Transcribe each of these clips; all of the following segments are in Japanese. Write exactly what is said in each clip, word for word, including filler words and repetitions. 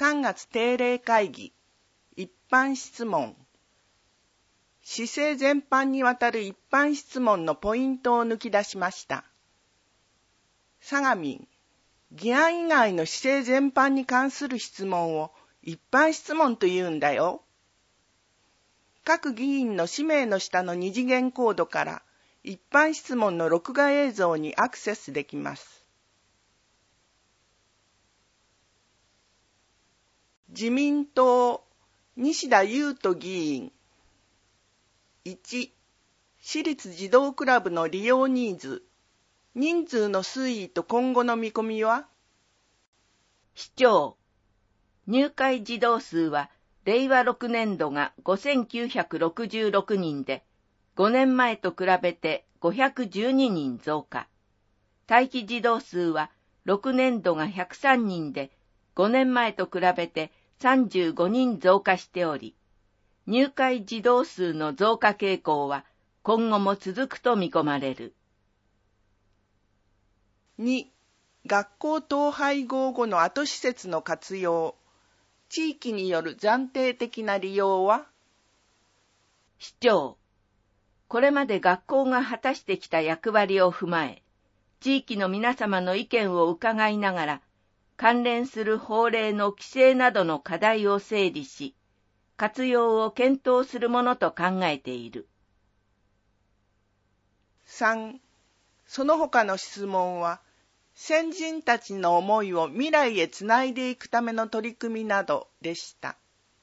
さんがつ定例会議、一般質問。市政全般にわたる一般質問のポイントを抜き出しました。相模、議案以外の市政全般に関する質問を一般質問と言うんだよ。各議員の氏名の下の二次元コードから一般質問の録画映像にアクセスできます。自民党西田優斗議員。いち、私立児童クラブの利用ニーズ、人数の推移と今後の見込みは？ 市長、入会児童数はれいわろくねんどがごせんきゅうひゃくろくじゅうろくにんで、ごねんまえと比べてごひゃくじゅうににん増加。待機児童数はろくねんどがひゃくさんにんで、ごねんまえと比べてさんじゅうごにん増加しており、入会児童数の増加傾向は今後も続くと見込まれる。 に、学校統廃合後の後施設の活用、地域による暫定的な利用は？ 市長、これまで学校が果たしてきた役割を踏まえ、地域の皆様の意見を伺いながら、関連する法令の規制などの課題を整理し、活用を検討するものと考えている。 さん、その他の質問は、先人たちの思いを未来へつないでいくための取り組みなどでした。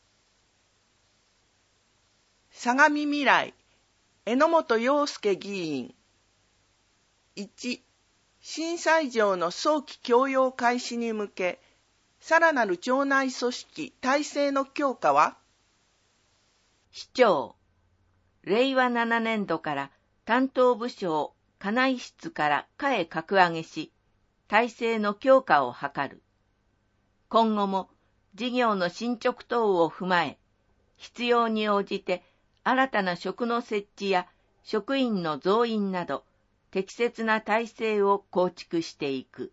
相模未来、榎本洋介議員。いち、震災上の早期教養開始に向け、さらなる町内組織・体制の強化は？ 市長、れいわななねんどから担当部署課内室から課へ格上げし、体制の強化を図る。今後も事業の進捗等を踏まえ、必要に応じて新たな職の設置や職員の増員など、適切な体制を構築していく。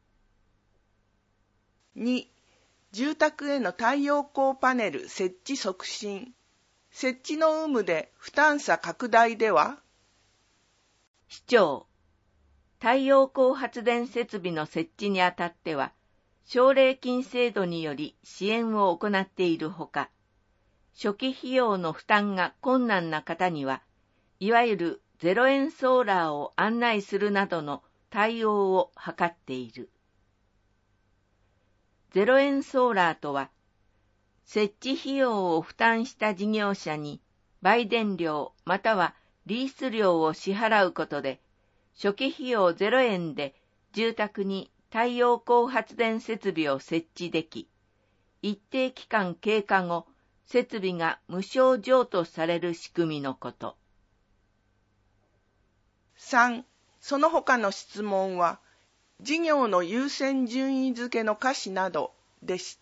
に、住宅への太陽光パネル設置促進。設置の有無で負担差拡大では？ 市長、太陽光発電設備の設置にあたっては、奨励金制度により支援を行っているほか、初期費用の負担が困難な方には、いわゆるゼロ円ソーラーを案内するなどの対応を図っている。ゼロ円ソーラーとは、設置費用を負担した事業者に売電料またはリース料を支払うことで、初期費用ゼロえんで住宅に太陽光発電設備を設置でき、一定期間経過後、設備が無償譲渡される仕組みのこと。 さん、その他の質問は、事業の優先順位付けの可視などでした。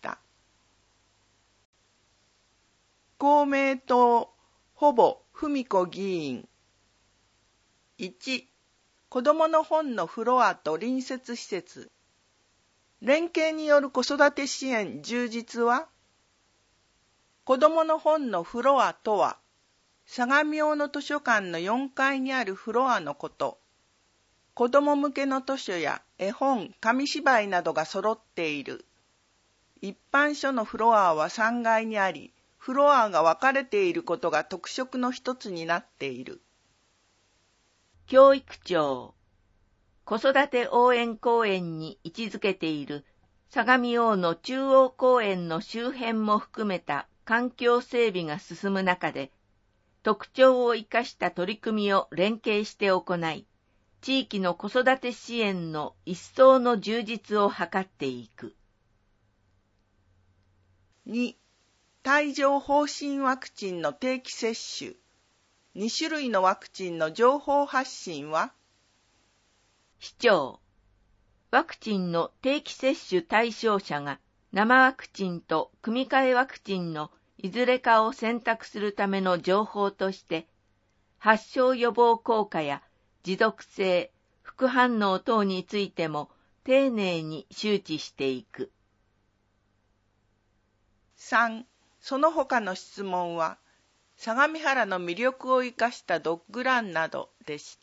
公明党、ほぼ文子議員。いち、子どもの本のフロアと隣接施設。連携による子育て支援充実は？子どもの本のフロアとは、相模大野図書館のよんかいにあるフロアのこと。子ども向けの図書や絵本、紙芝居などが揃っている。一般書のフロアはさんがいにあり、フロアが分かれていることが特色の一つになっている。 教育庁、子育て応援公園に位置づけている相模大野中央公園の周辺も含めた環境整備が進む中で、特徴を生かした取り組みを連携して行い、地域の子育て支援の一層の充実を図っていく。 に、帯状疱疹ワクチンの定期接種。にしゅるいのワクチンの情報発信は？ 市長、ワクチンの定期接種対象者が生ワクチンと組み換えワクチンのいずれかを選択するための情報として、発症予防効果や持続性、副反応等についても丁寧に周知していく。 さん、その他の質問は、相模原の魅力を生かしたドッグランなどでした。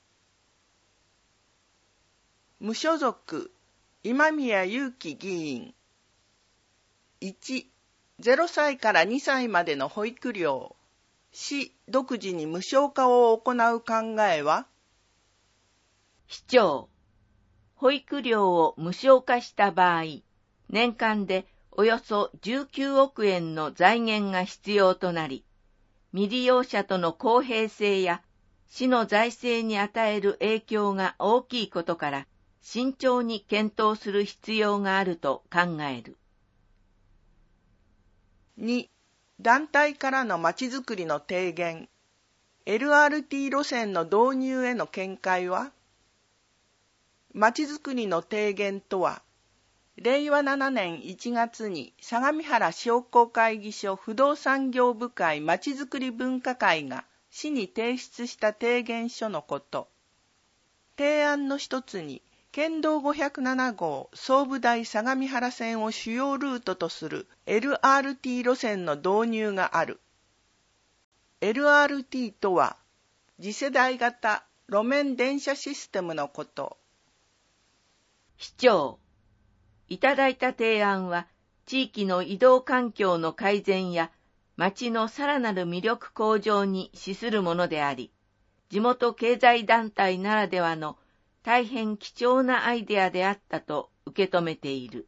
無所属、今宮祐希議員。いち、ゼロさいからにさいまでの保育料、市独自に無償化を行う考えは？ 市長、保育料を無償化した場合、年間でおよそじゅうきゅうおくえんの財源が必要となり、未利用者との公平性や市の財政に与える影響が大きいことから、慎重に検討する必要があると考える。 に、団体からのまちづくりの提言、エルアールティー 路線の導入への見解は？まちづくりの提言とは、れいわななねんいちがつに相模原商工会議所不動産業部会まちづくり分科会が市に提出した提言書のこと。提案の一つに、県道ごひゃくななごう総武台相模原線を主要ルートとする エルアールティー 路線の導入がある。エルアールティー とは、次世代型路面電車システムのこと。 市長、いただいた提案は、地域の移動環境の改善や、町のさらなる魅力向上に資するものであり、地元経済団体ならではの大変貴重なアイデアであったと受け止めている。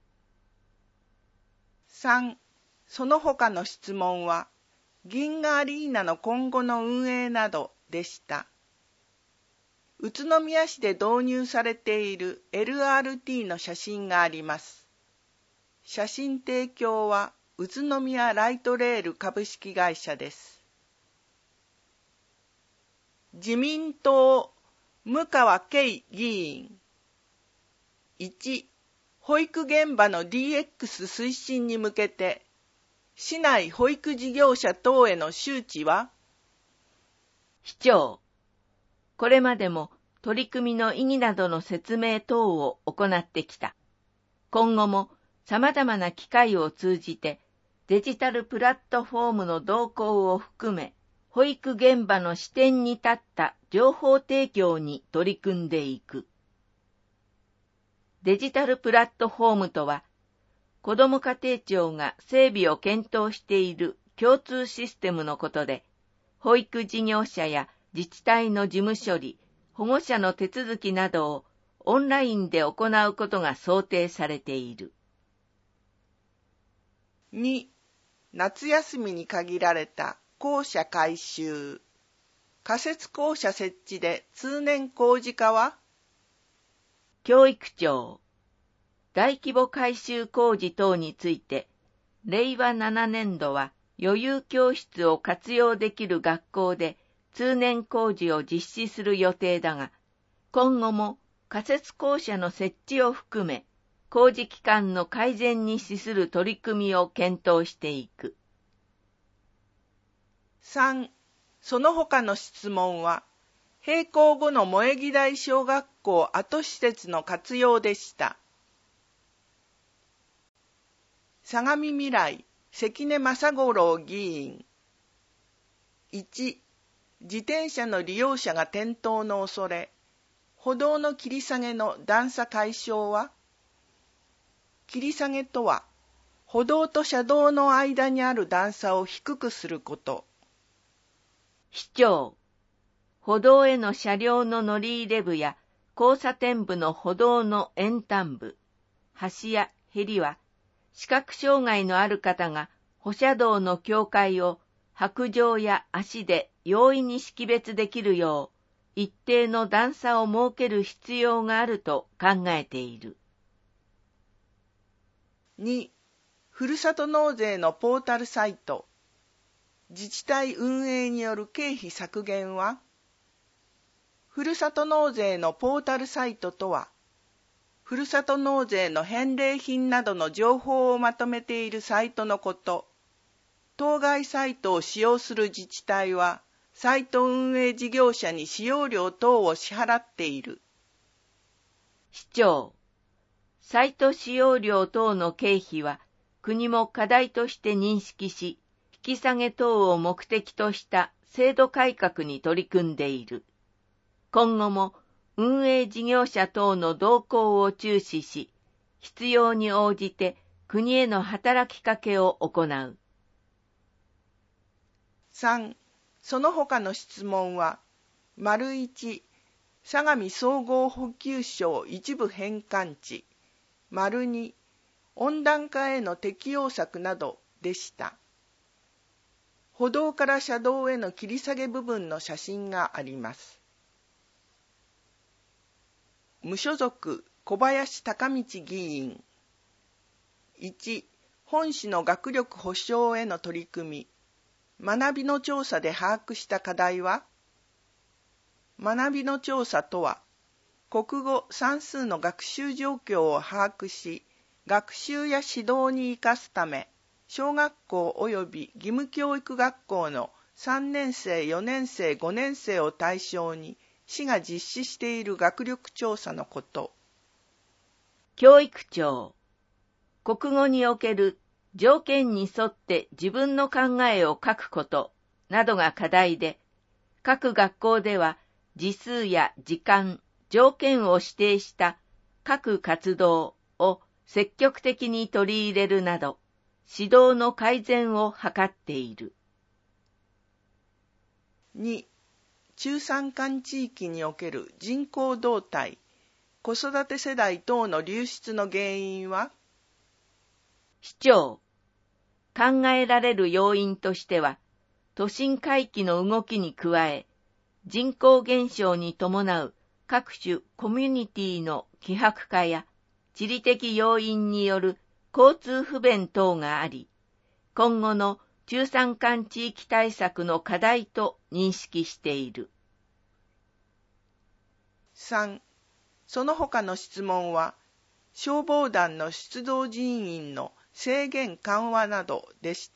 さん、その他の質問は、銀河アリーナの今後の運営などでした。宇都宮市で導入されている エルアールティー の写真があります。写真提供は宇都宮ライトレール株式会社です。自民党向川圭議員。いち、保育現場の ディーエックス 推進に向けて、市内保育事業者等への周知は？ 市長、これまでも取り組みの意義などの説明等を行ってきた。今後も様々な機会を通じてデジタルプラットフォームの動向を含め、保育現場の視点に立った情報提供に取り組んでいく。デジタルプラットフォームとは、子ども家庭庁が整備を検討している共通システムのことで、保育事業者や自治体の事務処理、保護者の手続きなどをオンラインで行うことが想定されている。 に、夏休みに限られた校舎改修。仮設校舎設置で通年工事化は？ 教育庁、大規模改修工事等について、れいわななねんどは余裕教室を活用できる学校で通年工事を実施する予定だが、今後も仮設校舎の設置を含め、工事期間の改善に資する取り組みを検討していく。 さん、その他の質問は、閉校後の萌木台小学校跡施設の活用でした。相模未来関根正五郎議員。いち、自転車の利用者が転倒の恐れ、歩道の切り下げの段差解消は？切り下げとは、歩道と車道の間にある段差を低くすること。 市長、歩道への車両の乗り入れ部や交差点部の歩道の沿端部、端やへりは、視覚障害のある方が歩車道の境界を白杖や足で容易に識別できるよう、一定の段差を設ける必要があると考えている。 に、ふるさと納税のポータルサイト。自治体運営による経費削減は？ふるさと納税のポータルサイトとは、ふるさと納税の返礼品などの情報をまとめているサイトのこと。当該サイトを使用する自治体は、サイト運営事業者に使用料等を支払っている。 市長、サイト使用料等の経費は、 国も課題として認識し、引き下げ等を目的とした制度改革に取り組んでいる。今後も運営事業者等の動向を注視し、必要に応じて国への働きかけを行う。 さん. その他の質問は、丸いち、相模総合補給省一部返還地、丸に、温暖化への適応策などでした。歩道から車道への切り下げ部分の写真があります。無所属小林孝道議員。いち. 本市の学力保障への取り組み。学びの調査で把握した課題は？学びの調査とは、国語・算数の学習状況を把握し、学習や指導に生かすため、小学校及び義務教育学校のさんねんせい、よねんせい、ごねんせいを対象に、市が実施している学力調査のこと。 教育庁。国語における条件に沿って自分の考えを書くことなどが課題で、各学校では時数や時間、条件を指定した各活動を積極的に取り入れるなど、指導の改善を図っている。 に. 中山間地域における人口動態、子育て世代等の流出の原因は？ 市長。考えられる要因としては、都心回帰の動きに加え、人口減少に伴う各種コミュニティの希薄化や地理的要因による交通不便等があり、今後の中山間地域対策の課題と認識している。 さん. その他の質問は、消防団の出動人員の制限緩和などでした。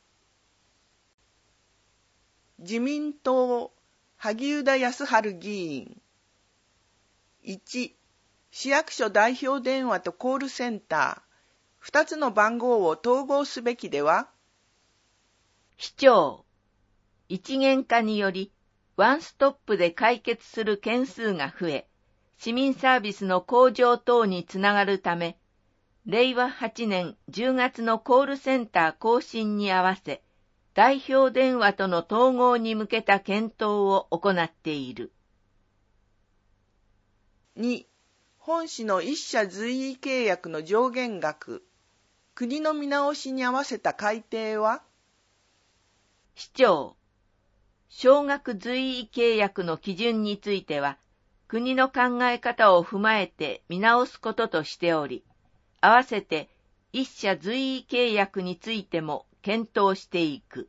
自民党、萩生田康晴議員。いち. 市役所代表電話とコールセンター、二つの番号を統合すべきでは？ 市長。一元化により、ワンストップで解決する件数が増え、市民サービスの向上等につながるため、れいわはちねんじゅうがつのコールセンター更新に合わせ、代表電話との統合に向けた検討を行っている。 に. 本市の一社随意契約の上限額、国の見直しに合わせた改定は？ 市長。少額随意契約の基準については、国の考え方を踏まえて見直すこととしており、合わせて一社随意契約についても検討していく。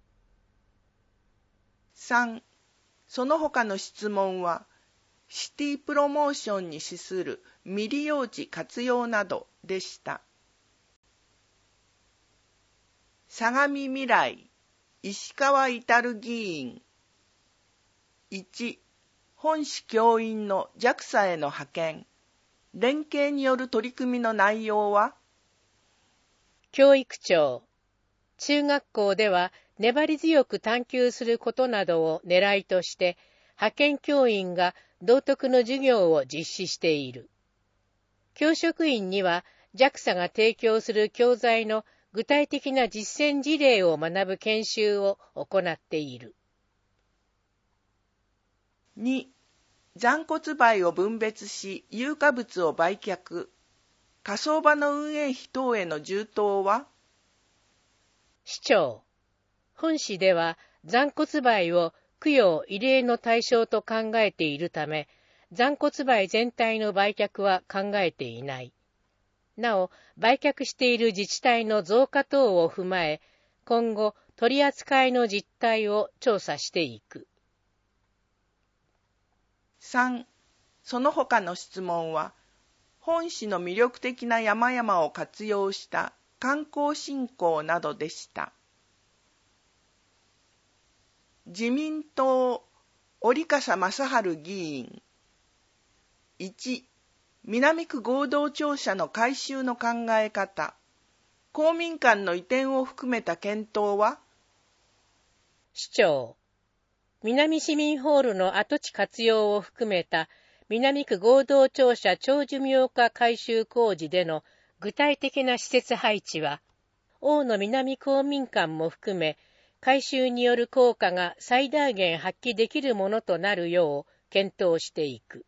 さん. その他の質問は、シティプロモーションに資する未利用地活用などでした。相模未来、石川至議員。いち. 本市教員の ジャクサ への派遣、連携による取り組みの内容は？ 教育庁。中学校では粘り強く探求することなどを狙いとして、派遣教員が道徳の授業を実施している。教職員には ジャクサ が提供する教材の具体的な実践事例を学ぶ研修を行っている。 に. 残骨灰を分別し有価物を売却、火葬場の運営費等への充当は？ 市長。本市では残骨灰を供養慰霊の対象と考えているため、残骨灰全体の売却は考えていない。なお、売却している自治体の増加等を踏まえ、今後取り扱いの実態を調査していく。 さん. その他の質問は、本市の魅力的な山々を活用した観光振興などでした。自民党、折笠正治議員。いち. 南区合同庁舎の改修の考え方、 公民館の移転を含めた検討は？ 市長、南市民ホールの跡地活用を含めた南区合同庁舎長寿命化改修工事での具体的な施設配置は、大野南公民館も含め、改修による効果が最大限発揮できるものとなるよう検討していく。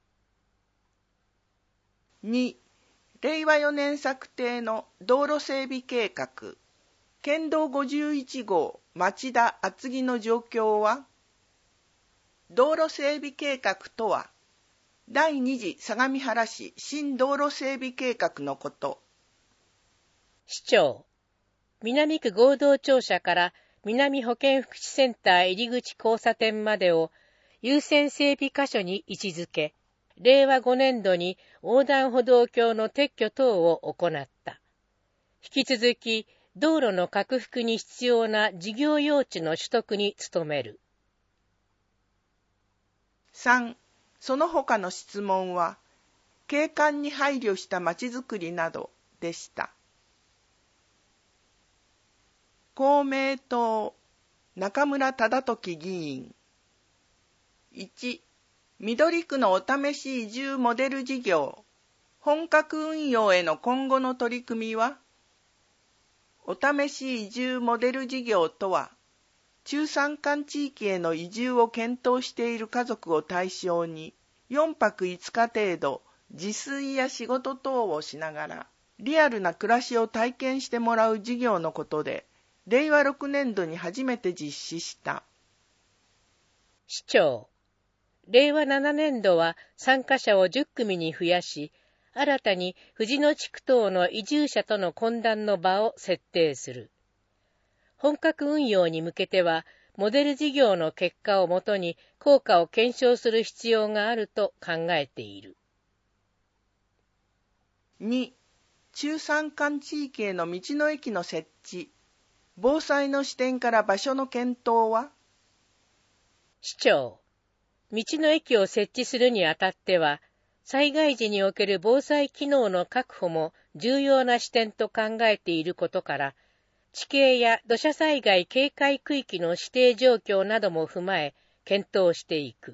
に、れいわよねん策定の道路整備計画、県道ごじゅういち号町田厚木の状況は？道路整備計画とは、第二次相模原市新道路整備計画のこと。 市長、南区合同庁舎から南保健福祉センター入口交差点までを優先整備箇所に位置づけ、れいわごねんどに横断歩道橋の撤去等を行った。引き続き、道路の拡幅に必要な事業用地の取得に努める。 さん、その他の質問は、景観に配慮したまちづくりなどでした。公明党、中村忠時議員。いち、緑区のお試し移住モデル事業、本格運用への今後の取り組みは？お試し移住モデル事業とは、中山間地域への移住を検討している家族を対象に、よんぱくいつか程度、自炊や仕事等をしながら、リアルな暮らしを体験してもらう事業のことで、れいわろくねんどに初めて実施した。 市長、れいわななねんどは参加者をじゅっくみに増やし、新たに藤野地区等の移住者との懇談の場を設定する。本格運用に向けては、モデル事業の結果をもとに効果を検証する必要があると考えている。 に、中山間地域への道の駅の設置、防災の視点から場所の検討は？ 市長、道の駅を設置するにあたっては、災害時における防災機能の確保も重要な視点と考えていることから、地形や土砂災害警戒区域の指定状況なども踏まえ、検討していく。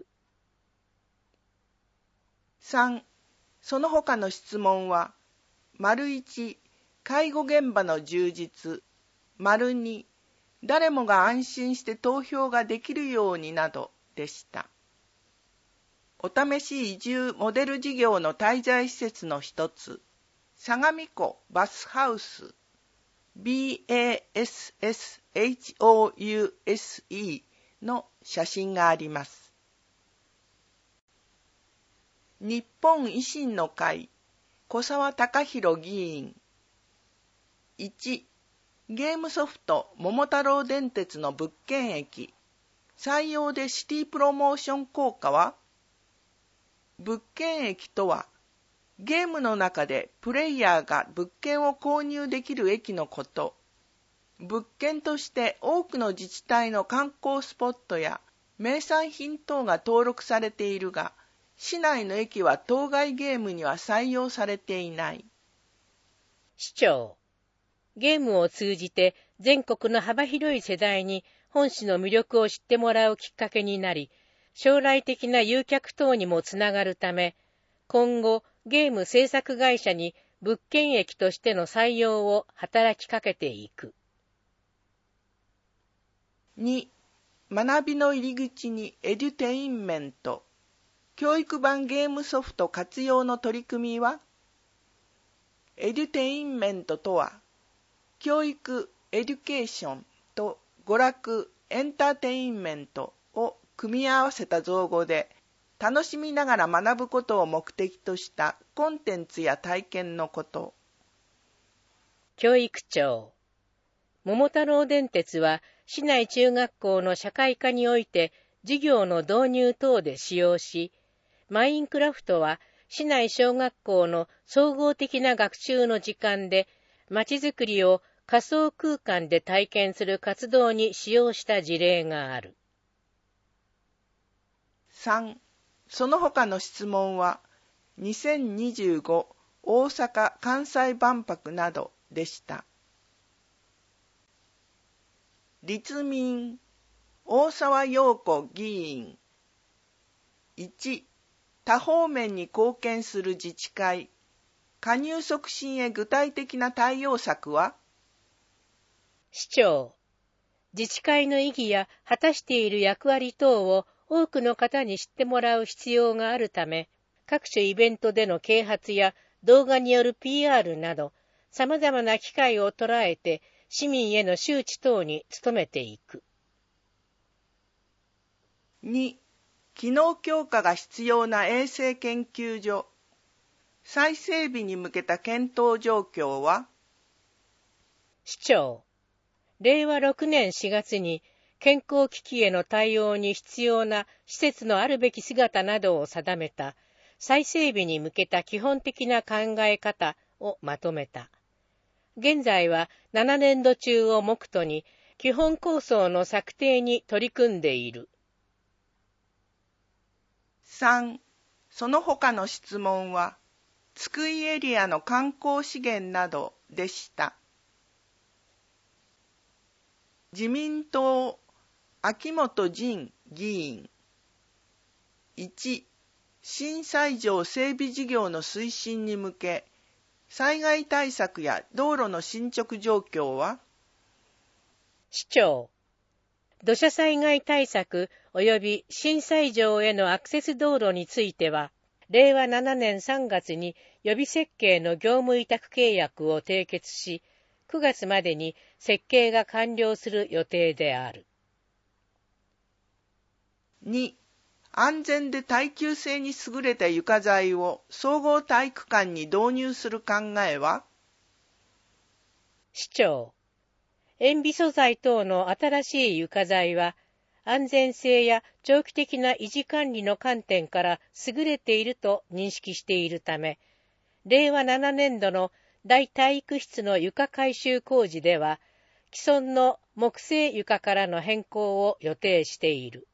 さん、その他の質問は、丸いち、介護現場の充実、丸に、誰もが安心して投票ができるようになどでした。お試し移住モデル事業の滞在施設の一つ、相模湖バスハウス、バスハウス の写真があります。日本維新の会、小沢貴弘議員。いち、ゲームソフト桃太郎電鉄の物件駅、採用でシティプロモーション効果は？物件駅とは、ゲームの中でプレイヤーが物件を購入できる駅のこと。物件として多くの自治体の観光スポットや名産品等が登録されているが、市内の駅は当該ゲームには採用されていない。 市長、ゲームを通じて全国の幅広い世代に本市の魅力を知ってもらうきっかけになり、将来的な誘客等にもつながるため、今後ゲーム制作会社に物件駅としての採用を働きかけていく。 に、学びの入り口にエデュテインメント、教育版ゲームソフト活用の取り組みは？エデュテインメントとは、教育、エデュケーションと娯楽、エンターテインメントを組み合わせた造語で、楽しみながら学ぶことを目的としたコンテンツや体験のこと。 教育長、桃太郎電鉄は市内中学校の社会科において授業の導入等で使用し、マインクラフトは市内小学校の総合的な学習の時間で、まちづくりを仮想空間で体験する活動に使用した事例がある。 さん、その他の質問は、にせんにじゅうご大阪・関西万博などでした。 立民大沢陽子議員。いち、多方面に貢献する自治会、加入促進へ具体的な対応策は？ 市長、自治会の意義や果たしている役割等を多くの方に知ってもらう必要があるため、各種イベントでの啓発や動画による ピーアール など、様々な機会を捉えて市民への周知等に努めていく。 に、機能強化が必要な衛生研究所、再整備に向けた検討状況は？ 市長、れいわろくねんしがつに健康危機への対応に必要な施設のあるべき姿などを定めた再整備に向けた基本的な考え方をまとめた。現在はななねんど中を目途に基本構想の策定に取り組んでいる。 さん、その他の質問は、津久井エリアの観光資源などでした。自民党、秋元仁議員。いち、新西条整備事業の推進に向け、災害対策や道路の進捗状況は？ 市長、土砂災害対策及び新西条へのアクセス道路については、れいわななねんさんがつに予備設計の業務委託契約を締結し、くがつまでに設計が完了する予定である。 に、安全で耐久性に優れた床材を総合体育館に導入する考えは？ 市長、塩ビ素材等の新しい床材は、安全性や長期的な維持管理の観点から優れていると認識しているため、れいわななねんどの大体育室の床改修工事では、既存の木製床からの変更を予定している。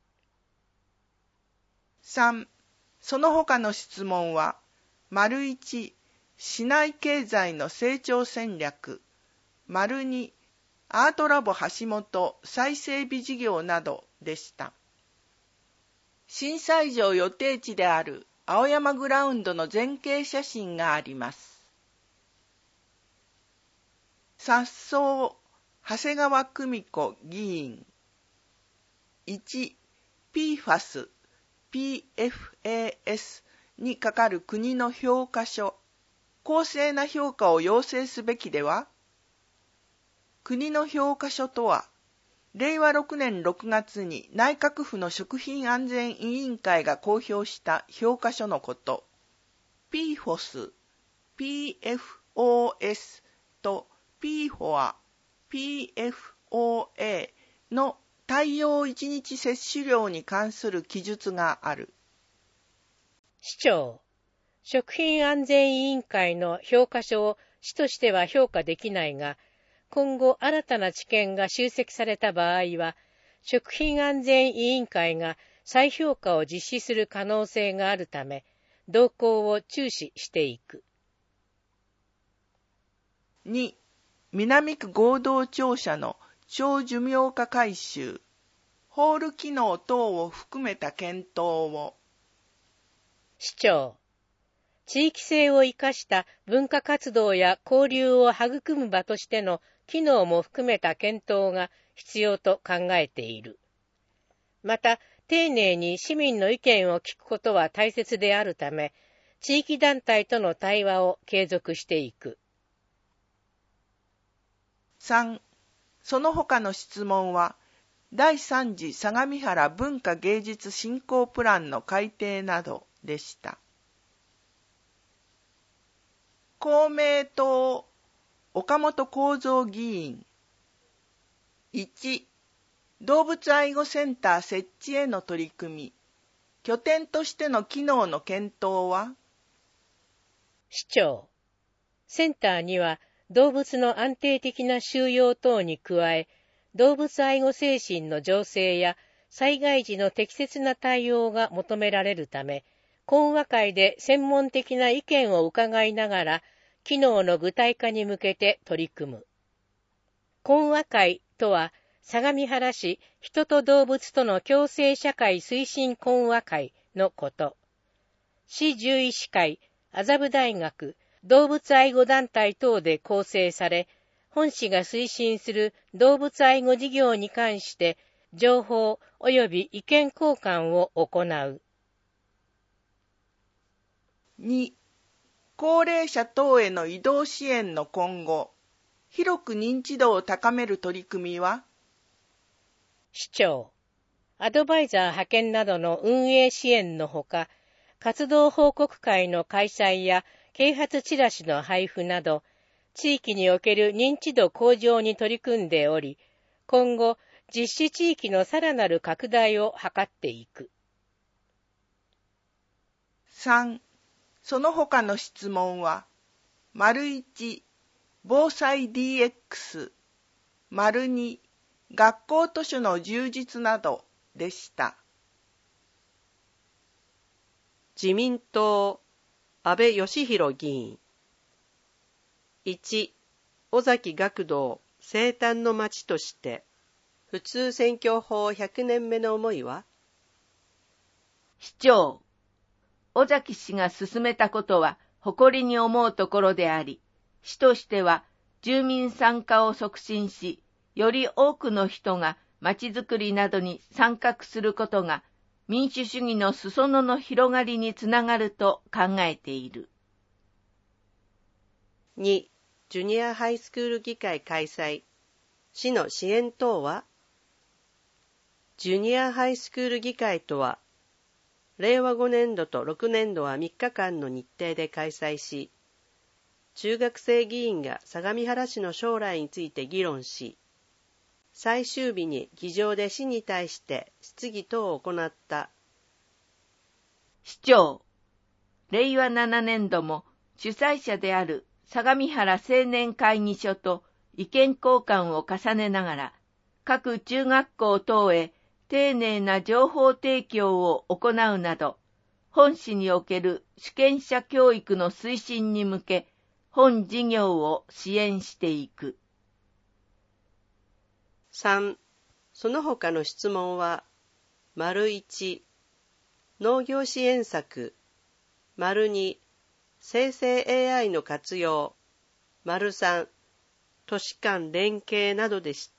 さん、その他の質問は、丸いち、市内経済の成長戦略、丸に、アートラボ橋本再整備事業などでした。新西条予定地である青山グラウンドの前景写真があります。颯爽、長谷川久美子議員。いち、ピーファス、ピーエフエーエス にかかる国の評価書、公正な評価を要請すべきでは？国の評価書とは、れいわろくねんろくがつに内閣府の食品安全委員会が公表した評価書のこと。ピーフォス、ピーエフオーエス と ピーフォア、ピーエフオーエー の太陽いちにち摂取量に関する記述がある。 市長、食品安全委員会の評価書を市としては評価できないが、今後新たな知見が集積された場合は、食品安全委員会が再評価を実施する可能性があるため、動向を注視していく。 に、南区合同庁舎の長寿命化改修、ホール機能等を含めた検討を。 市長、地域性を生かした文化活動や交流を育む場としての機能も含めた検討が必要と考えている。また、丁寧に市民の意見を聞くことは大切であるため、地域団体との対話を継続していく。 さん、その他の質問は、だいさん次相模原文化芸術振興プランの改定などでした。公明党、岡本公三議員。いち、動物愛護センター設置への取り組み、拠点としての機能の検討は？ 市長、センターには動物の安定的な収容等に加え、動物愛護精神の醸成や災害時の適切な対応が求められるため、懇話会で専門的な意見を伺いながら、機能の具体化に向けて取り組む。懇話会とは、 相模原市人と動物との共生社会推進懇話会のこと。市獣医師会、麻布大学、動物愛護団体等で構成され、本市が推進する動物愛護事業に関して情報及び意見交換を行う。 に、高齢者等への移動支援の今後、広く認知度を高める取り組みは、 市長、アドバイザー派遣などの運営支援のほか、活動報告会の開催や啓発チラシの配布など、地域における認知度向上に取り組んでおり、今後、実施地域のさらなる拡大を図っていく。 さん、その他の質問は、丸いち、防災 ディーエックス、丸に、学校図書の充実などでした。 自民党、安倍義弘議員。いち、尾崎学童生誕の町として、普通選挙法ひゃくねんめの思いは？ 市長、尾崎氏が進めたことは誇りに思うところであり、市としては住民参加を促進し、より多くの人が町づくりなどに参画することが民主主義の裾野の広がりにつながると考えている。 に、ジュニアハイスクール議会開催。市の支援等は？ジュニアハイスクール議会とは、れいわごねんどとろくねんどはみっかかんの日程で開催し、中学生議員が相模原市の将来について議論し、最終日に議場で市に対して質疑等を行った。 市長、れいわななねんども主催者である相模原青年会議所と意見交換を重ねながら、各中学校等へ丁寧な情報提供を行うなど、本市における主権者教育の推進に向け、本事業を支援していく。 さん、その他の質問は、丸いち、農業支援策、丸に、生成 エーアイ の活用、丸さん、都市間連携などでした。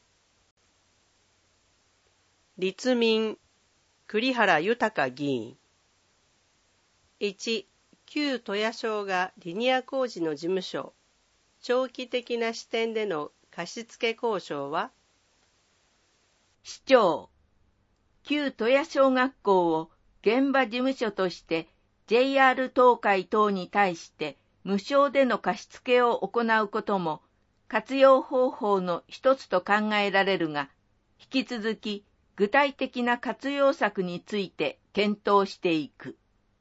立民、栗原豊議員。いち、旧戸谷小がリニア工事の事務所、長期的な視点での貸付交渉は？ 市長、旧戸谷小学校を現場事務所として ジェイアール 東海等に対して無償での貸付を行うことも活用方法の一つと考えられるが、引き続き具体的な活用策について検討していく。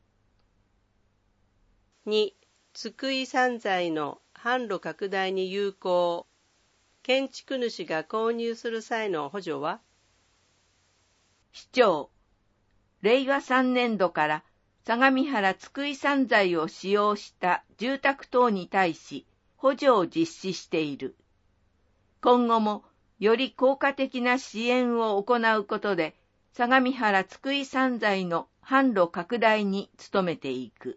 に、津久井三材の販路拡大に有効。建築主が購入する際の補助は？ 市長、れいわさんねんどから相模原津久井三材を使用した住宅等に対し補助を実施している。今後もより効果的な支援を行うことで、相模原津久井三材の販路拡大に努めていく。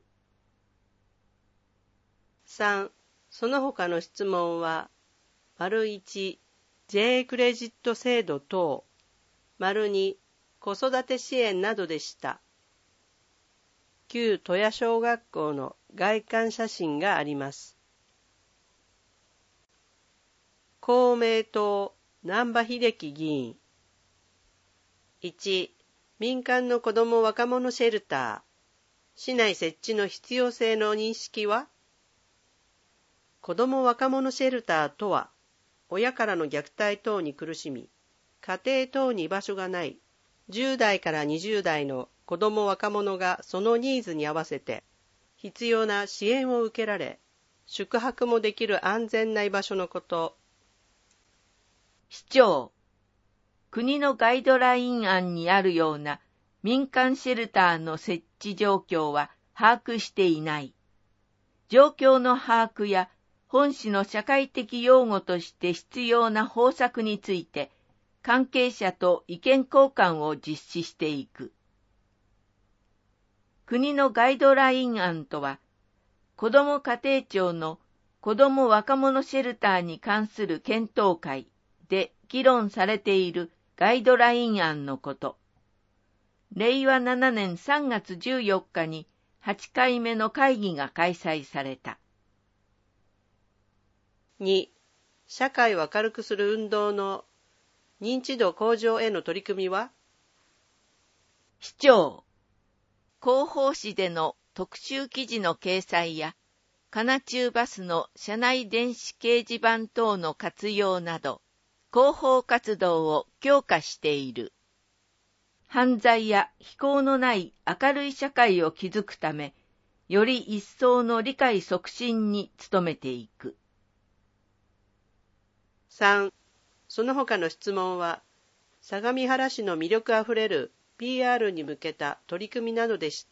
さん、その他の質問は、丸いち、ジェー クレジット制度等、丸に、子育て支援などでした。旧戸谷小学校の外観写真があります。公明党、難波秀樹議員。いち、民間の子ども若者シェルター、市内設置の必要性の認識は？子ども若者シェルターとは、親からの虐待等に苦しみ、家庭等に居場所がないじゅうだいからにじゅうだいの子ども若者がそのニーズに合わせて必要な支援を受けられ、宿泊もできる安全な居場所のこと。 市長、国のガイドライン案にあるような民間シェルターの設置状況は把握していない。状況の把握や本市の社会的擁護として必要な方策について関係者と意見交換を実施していく。国のガイドライン案とは、子ども家庭庁の子ども若者シェルターに関する検討会で議論されているガイドライン案のこと。れいわななねんさんがつじゅうよっかにはちかいめの会議が開催された。 に、社会を明るくする運動の認知度向上への取り組みは？ 市長、広報誌での特集記事の掲載や、カナチューバスの車内電子掲示板等の活用など、広報活動を強化している。犯罪や非行のない明るい社会を築くため、より一層の理解促進に努めていく。 さん、その他の質問は、相模原市の魅力あふれる ピーアール に向けた取り組みなどでした。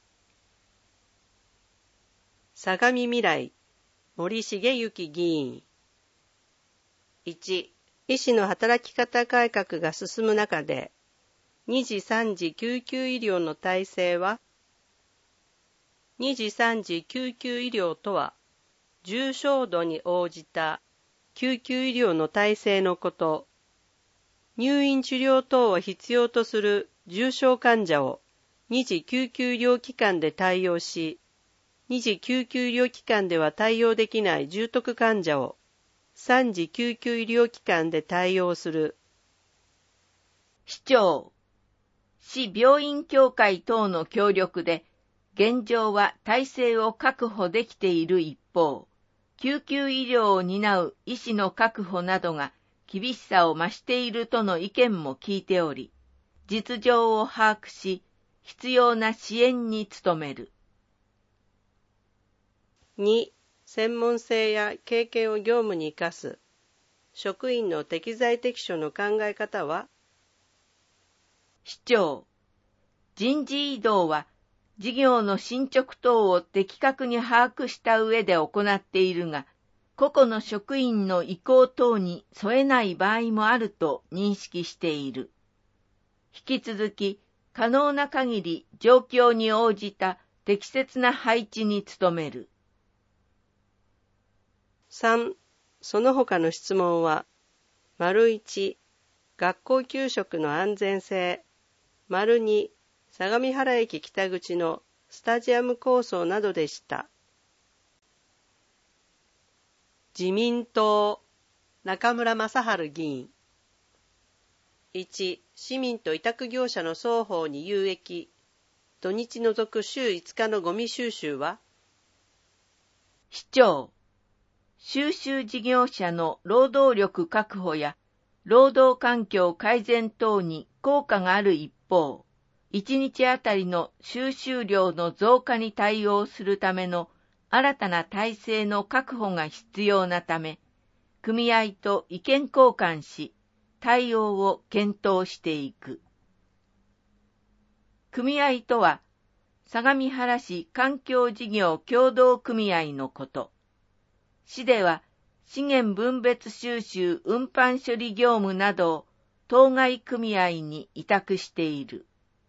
相模未来、森重幸議員。いち、医師の働き方改革が進む中で、にじさんじ救急医療の体制は？にじさんじ救急医療とは、重症度に応じた救急医療の体制のこと。入院治療等を必要とする重症患者をにじ救急医療機関で対応し、にじ救急医療機関では対応できない重篤患者をさんじ救急医療機関で対応する。 市長、市病院協会等の協力で、現状は体制を確保できている一方、救急医療を担う医師の確保などが厳しさを増しているとの意見も聞いており、実情を把握し、必要な支援に努める。 に、専門性や経験を業務に生かす。職員の適材適所の考え方は？ 市長、人事異動は事業の進捗等を的確に把握した上で行っているが、個々の職員の意向等に添えない場合もあると認識している。引き続き、可能な限り状況に応じた適切な配置に努める。 さん、その他の質問は、丸いち、学校給食の安全性、丸に、相模原駅北口のスタジアム構想などでした。自民党、中村正春議員。いち、市民と委託業者の双方に有益。土日除く週いつかのゴミ収集は？ 市長、収集事業者の労働力確保や労働環境改善等に効果がある一方、いちにちあたりの収集量の増加に対応するための新たな体制の確保が必要なため、組合と意見交換し、対応を検討していく。組合とは、相模原市環境事業協同組合のこと。市では、資源分別収集運搬処理業務などを当該組合に委託している。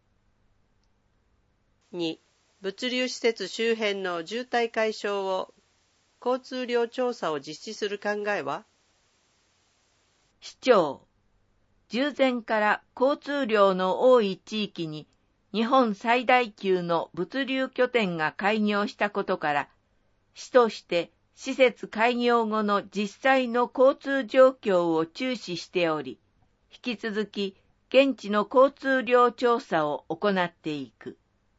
に、物流施設周辺の渋滞解消を交通量調査を実施する考えは？ 市長、従前から交通量の多い地域に日本最大級の物流拠点が開業したことから、市として施設開業後の実際の交通状況を注視しており、引き続き現地の交通量調査を行っていく。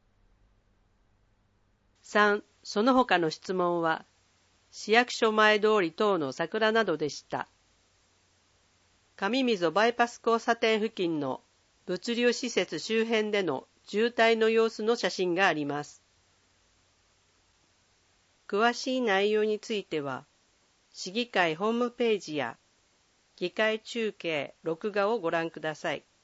さん、その他の質問は、市役所前通り等の桜などでした。上溝バイパス交差点付近の物流施設周辺での渋滞の様子の写真があります。詳しい内容については、市議会ホームページや議会中継、録画をご覧ください。